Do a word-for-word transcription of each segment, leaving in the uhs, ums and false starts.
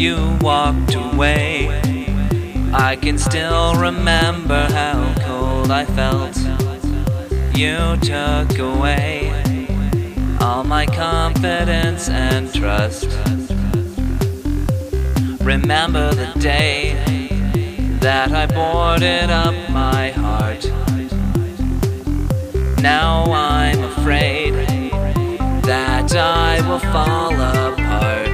you walked away. I can still remember how cold I felt. You took away all my confidence and trust. Remember the day that I boarded up my heart. Now I'm afraid that I will fall apart.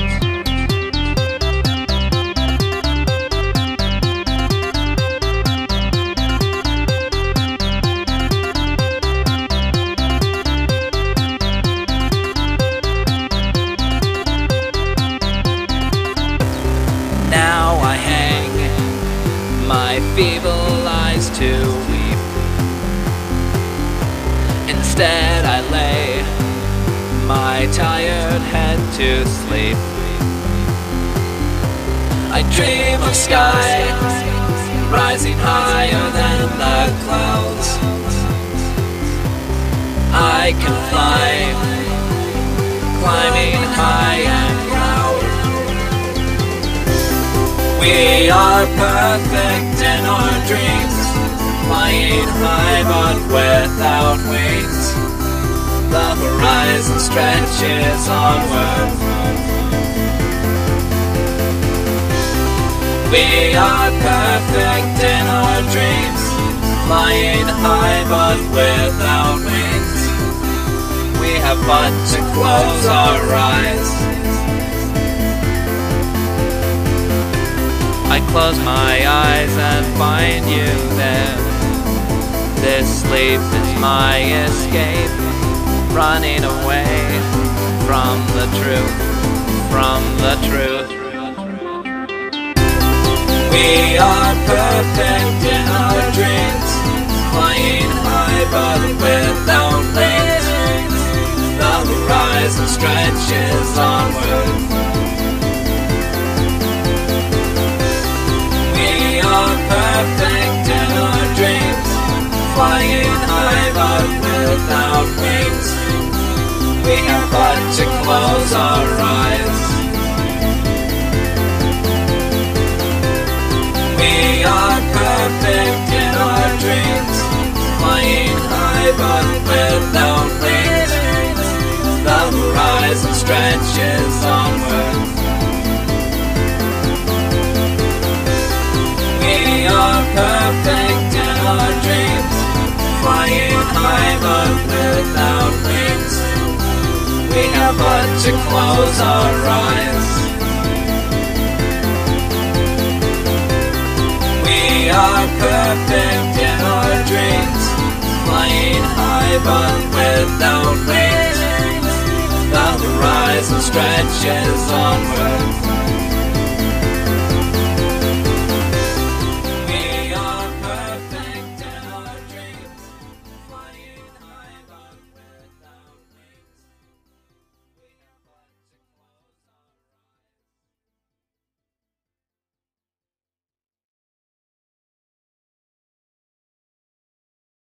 Now I hang my feeble eyes to weep. Instead I lay my tired head to sleep. I dream of sky rising higher than the clouds. I can fly, climbing high and proud. We are perfect in our dreams, flying high but without wings. The horizon stretches onward. We are perfect in our dreams, flying high but without wings. We have but to close our eyes. I close my eyes and find you there. This sleep is my escape, running away from the truth, from the truth. We are perfect in our dreams, flying high but without wings. The horizon stretches onward. We are perfect in our dreams, flying high but without wings. We have but to close our eyes. We are perfect in our dreams, flying high but without wings. The horizon stretches onward. We are perfect in our dreams, flying high but without wings. We have but to close our eyes. We are perfect in our dreams, flying high but without wings. The horizon stretches onward.